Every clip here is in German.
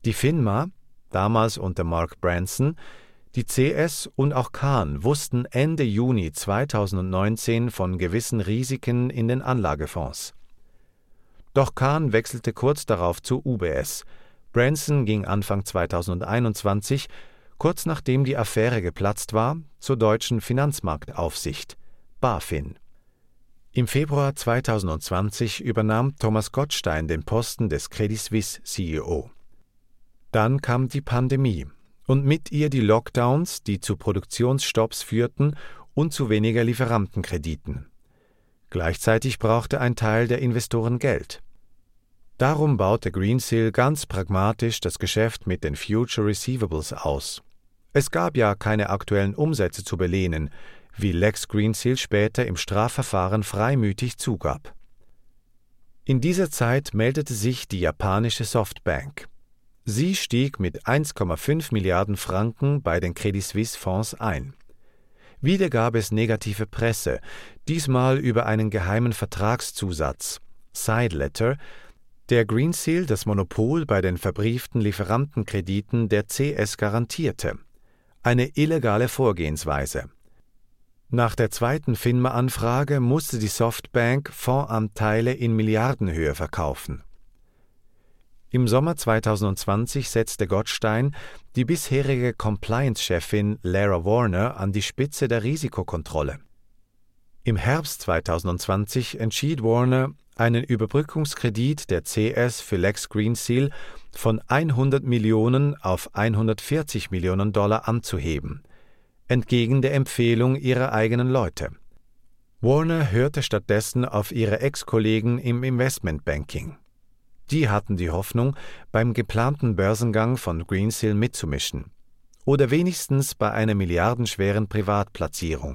Die FINMA, damals unter Mark Branson, die CS und auch Kahn wussten Ende Juni 2019 von gewissen Risiken in den Anlagefonds. Doch Kahn wechselte kurz darauf zu UBS. Branson ging Anfang 2021, kurz nachdem die Affäre geplatzt war, zur deutschen Finanzmarktaufsicht, BaFin. Im Februar 2020 übernahm Thomas Gottstein den Posten des Credit Suisse CEO. Dann kam die Pandemie und mit ihr die Lockdowns, die zu Produktionsstopps führten und zu weniger Lieferantenkrediten. Gleichzeitig brauchte ein Teil der Investoren Geld. Darum baute Greensill ganz pragmatisch das Geschäft mit den Future Receivables aus. Es gab ja keine aktuellen Umsätze zu belehnen, wie Lex Greensill später im Strafverfahren freimütig zugab. In dieser Zeit meldete sich die japanische Softbank. Sie stieg mit 1,5 Milliarden Franken bei den Credit Suisse Fonds ein. Wieder gab es negative Presse, diesmal über einen geheimen Vertragszusatz, Side Letter, der Greensill das Monopol bei den verbrieften Lieferantenkrediten der CS garantierte. Eine illegale Vorgehensweise. Nach der zweiten FINMA-Anfrage musste die Softbank Fondsanteile in Milliardenhöhe verkaufen. Im Sommer 2020 setzte Gottstein die bisherige Compliance-Chefin Lara Warner an die Spitze der Risikokontrolle. Im Herbst 2020 entschied Warner, einen Überbrückungskredit der CS für Lex Greensill von 100 Millionen auf 140 Millionen Dollar anzuheben, entgegen der Empfehlung ihrer eigenen Leute. Warner hörte stattdessen auf ihre Ex-Kollegen im Investmentbanking. Die hatten die Hoffnung, beim geplanten Börsengang von Greensill mitzumischen oder wenigstens bei einer milliardenschweren Privatplatzierung.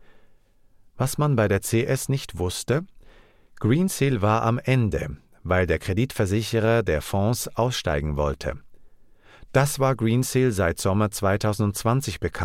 Was man bei der CS nicht wusste: Greensill war am Ende, weil der Kreditversicherer der Fonds aussteigen wollte. Das war Greensill seit Sommer 2020 bekannt.